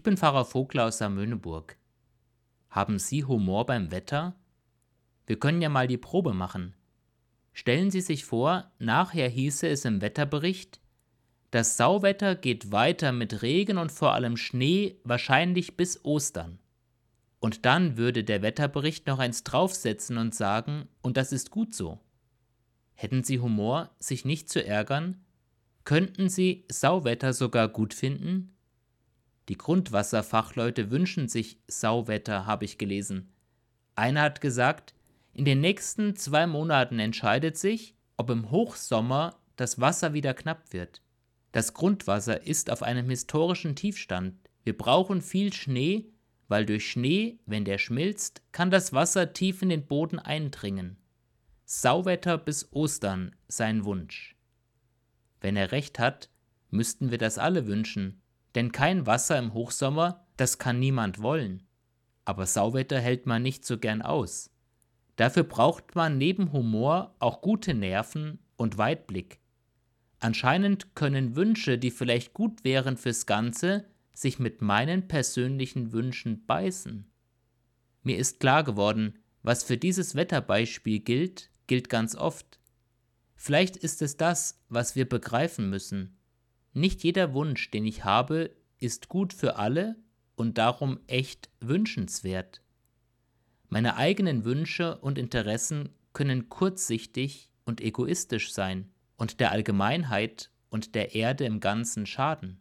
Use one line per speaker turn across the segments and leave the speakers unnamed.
Ich bin Pfarrer Vogler aus Saarmöhneburg. Haben Sie Humor beim Wetter? Wir können ja mal die Probe machen. Stellen Sie sich vor, nachher hieße es im Wetterbericht: Das Sauwetter geht weiter mit Regen und vor allem Schnee, wahrscheinlich bis Ostern. Und dann würde der Wetterbericht noch eins draufsetzen und sagen: Und das ist gut so. Hätten Sie Humor, sich nicht zu ärgern? Könnten Sie Sauwetter sogar gut finden? Die Grundwasserfachleute wünschen sich Sauwetter, habe ich gelesen. Einer hat gesagt, in den nächsten 2 Monaten entscheidet sich, ob im Hochsommer das Wasser wieder knapp wird. Das Grundwasser ist auf einem historischen Tiefstand. Wir brauchen viel Schnee, weil durch Schnee, wenn der schmilzt, kann das Wasser tief in den Boden eindringen. Sauwetter bis Ostern, sein Wunsch. Wenn er recht hat, müssten wir das alle wünschen, denn kein Wasser im Hochsommer, das kann niemand wollen. Aber Sauwetter hält man nicht so gern aus. Dafür braucht man neben Humor auch gute Nerven und Weitblick. Anscheinend können Wünsche, die vielleicht gut wären fürs Ganze, sich mit meinen persönlichen Wünschen beißen. Mir ist klar geworden, was für dieses Wetterbeispiel gilt, gilt ganz oft. Vielleicht ist es das, was wir begreifen müssen. Nicht jeder Wunsch, den ich habe, ist gut für alle und darum echt wünschenswert. Meine eigenen Wünsche und Interessen können kurzsichtig und egoistisch sein und der Allgemeinheit und der Erde im Ganzen schaden.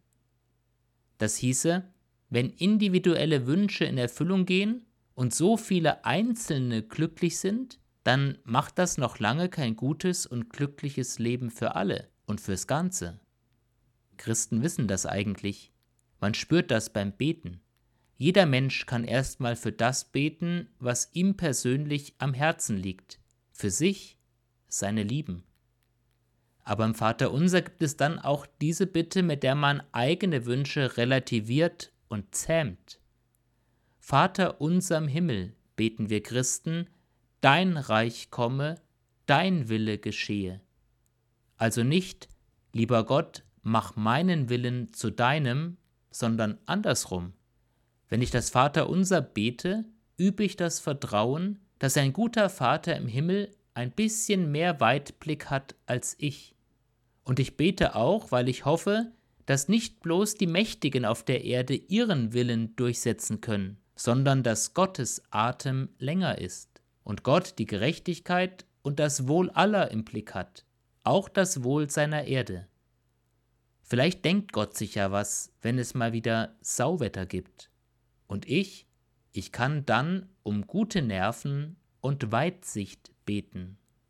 Das hieße, wenn individuelle Wünsche in Erfüllung gehen und so viele Einzelne glücklich sind, dann macht das noch lange kein gutes und glückliches Leben für alle und fürs Ganze. Christen wissen das eigentlich. Man spürt das beim Beten. Jeder Mensch kann erstmal für das beten, was ihm persönlich am Herzen liegt. Für sich, seine Lieben. Aber im Vaterunser gibt es dann auch diese Bitte, mit der man eigene Wünsche relativiert und zähmt. Vater unser im Himmel, beten wir Christen, dein Reich komme, dein Wille geschehe. Also nicht, lieber Gott, mach meinen Willen zu deinem, sondern andersrum. Wenn ich das Vaterunser bete, übe ich das Vertrauen, dass ein guter Vater im Himmel ein bisschen mehr Weitblick hat als ich. Und ich bete auch, weil ich hoffe, dass nicht bloß die Mächtigen auf der Erde ihren Willen durchsetzen können, sondern dass Gottes Atem länger ist und Gott die Gerechtigkeit und das Wohl aller im Blick hat, auch das Wohl seiner Erde. Vielleicht denkt Gott sich ja was, wenn es mal wieder Sauwetter gibt. Und ich kann dann um gute Nerven und Weitsicht beten.